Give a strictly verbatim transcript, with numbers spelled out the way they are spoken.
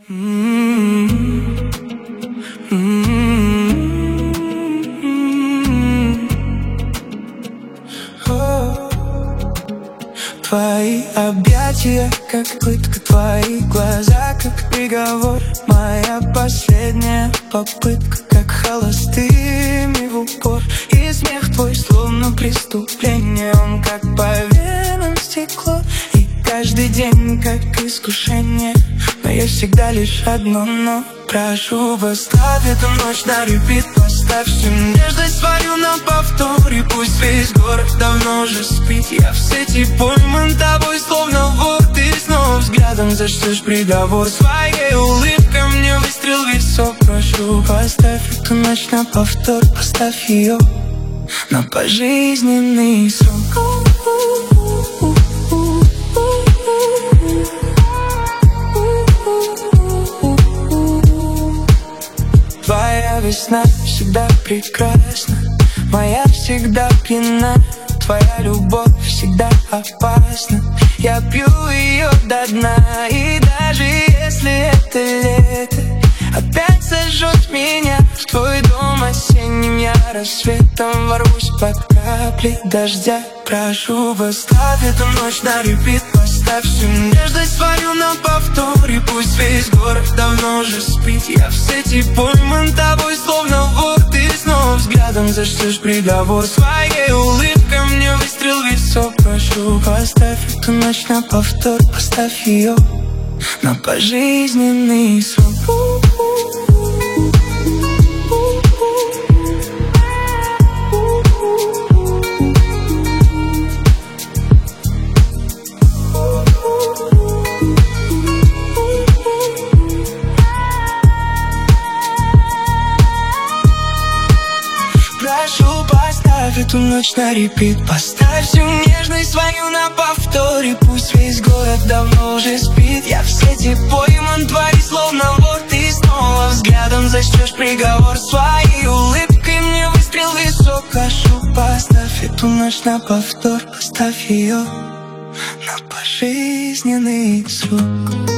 Твои объятия, как пытка, твои глаза, как приговор. Моя последняя попытка, как холостыми в упор. И смех твой словно преступление, он как по венам стекло. И каждый день как искушение, но есть всегда лишь одно но. Прошу, поставь эту ночь на репит, поставь всю нежность свою на повторе. Пусть весь город давно уже спит, я в сети пойман тобой, словно вор. Ты снова взглядом зачтешь приговор, своей улыбкой мне выстрел в висок. Прошу, поставь эту ночь на повтор, поставь ее на пожизненный срок. Твоя весна всегда прекрасна, моя всегда пьяна. Твоя любовь всегда опасна, я пью ее до дна. И даже если это лето опять сожжет меня, в твой дом осенним я рассветом ворвусь под капли дождя. Прошу, поставь эту ночь на репит, поставь всю нежность свою на повторе. Пусть весь город давно уже спит, я в сети пойман тобой, словно вор. Ты снова взглядом зачтешь приговор, своей улыбкой мне выстрел в висок. Прошу, поставь эту ночь на повтор, поставь ее на пожизненный срок. Прошу, поставь эту ночь на репит, поставь всю нежность свою на повторе. Пусть весь город давно уже спит, я в сети пойман твои, словно вор. Ты снова взглядом зачтешь приговор, своей улыбкой мне выстрел в висок. Прошу, поставь эту ночь на повтор, поставь ее на пожизненный срок.